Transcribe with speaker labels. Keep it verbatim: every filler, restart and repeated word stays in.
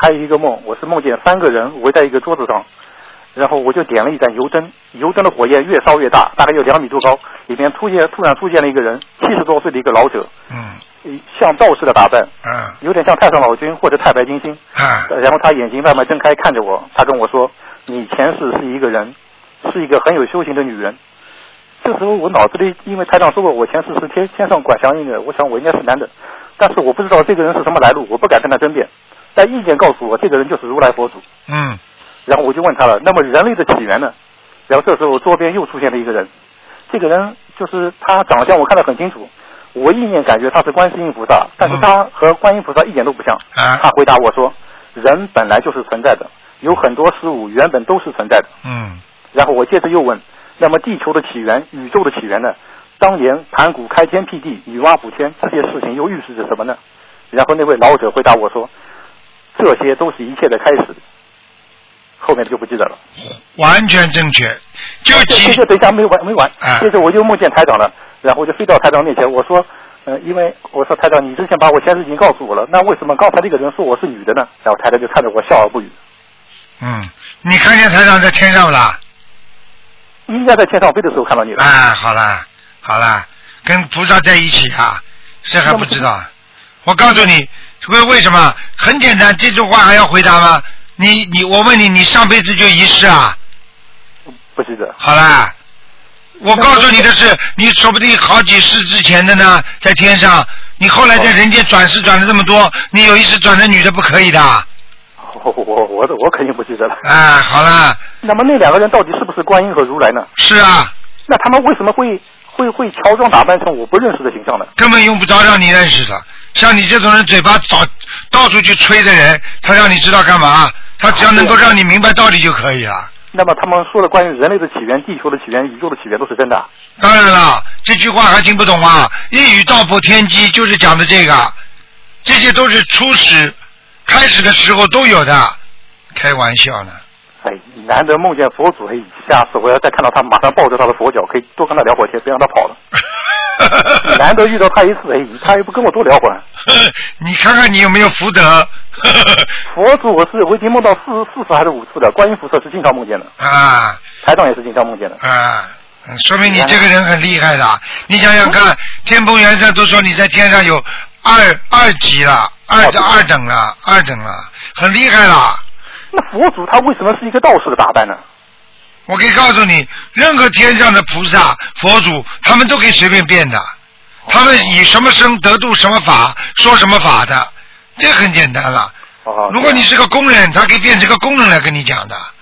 Speaker 1: 还有一个梦，我是梦见三个人围在一个桌子上，然后我就点了一盏油灯，油灯的火焰越烧越大，大概有两米多高，里面突现突然出现了一个人，七十多岁的一个老者，
Speaker 2: 嗯，
Speaker 1: 像道士的打扮，
Speaker 2: 嗯，
Speaker 1: 有点像太上老君或者太白金星，
Speaker 2: 嗯，
Speaker 1: 然后他眼睛慢慢睁开看着我，他跟我说：“你前世是一个人，是一个很有修行的女人。”这时候我脑子里，因为台长说过我前世是天天上管祥音的，我想我应该是男的，但是我不知道这个人是什么来路，我不敢跟他争辩。但意见告诉我，这个人就是如来佛祖。
Speaker 2: 嗯。
Speaker 1: 然后我就问他了，那么人类的起源呢？然后这时候桌边又出现了一个人，这个人就是他长相我看得很清楚，我意念感觉他是观世音菩萨，但是他和观音菩萨一点都不像。
Speaker 2: 嗯、
Speaker 1: 他回答我说，人本来就是存在的，有很多事物原本都是存在的。
Speaker 2: 嗯。
Speaker 1: 然后我接着又问，那么地球的起源，宇宙的起源呢？当年盘古开天辟地，女娲补天，这些事情又预示着什么呢？然后那位老者回答我说，这些都是一切的开始。后面就不记得了。
Speaker 2: 完全正确。就
Speaker 1: 接着等一下没完没完，啊、接着我就梦见台长了，然后我就飞到台长面前，我说，呃，因为我说台长，你之前把我前世已经告诉我了，那为什么刚才这个人说我是女的呢？然后台长就看着我笑而不语。
Speaker 2: 嗯，你看见台长在天上了？
Speaker 1: 应该在天上飞的时候看到你了。
Speaker 2: 啊，好了好了，跟菩萨在一起啊，这还不知道？我告诉你，为为什么？很简单，这种话还要回答吗？你你我问你，你上辈子就一世啊？
Speaker 1: 不记得。
Speaker 2: 好啦，我告诉你的是，你说不定好几世之前的呢，在天上，你后来在人间转世转了这么多，你有一世转成女的不可以的。
Speaker 1: 我我我我肯定不记得了。
Speaker 2: 啊，好了。
Speaker 1: 那么那两个人到底是不是观音和如来呢？
Speaker 2: 是啊。
Speaker 1: 那他们为什么会会会乔装打扮成我不认识的形象呢？
Speaker 2: 根本用不着让你认识的。像你这种人嘴巴到到处去吹的人，他让你知道干嘛？他只要能够让你明白道理就可以了。
Speaker 1: 那么他们说的关于人类的起源、地球的起源、宇宙的起源都是真的？
Speaker 2: 当然了，这句话还听不懂啊！一语道破天机就是讲的这个，这些都是初始开始的时候都有的，开玩笑呢。
Speaker 1: 哎，难得梦见佛祖，哎，下次我要再看到他，马上抱着他的佛脚，可以多跟他聊会天，别让他跑了。难得遇到他一次，哎，他也不跟我多聊会儿。
Speaker 2: 你看看你有没有福德？
Speaker 1: 佛祖我是我已经梦到四四次还是五次了，观音菩萨是经常梦见的
Speaker 2: 啊，
Speaker 1: 台长也是经常梦见的
Speaker 2: 啊，说明你这个人很厉害的。你想想看，天蓬元帅都说你在天上有二二级了，二二等了，二等了，很厉害了。
Speaker 1: 那佛祖他为什么是一个道士的打扮呢？
Speaker 2: 我可以告诉你，任何天上的菩萨、佛祖，他们都可以随便变的，他们以什么身得度什么法，说什么法的，这很简单了。如果你是个工人，他可以变成个工人来跟你讲的。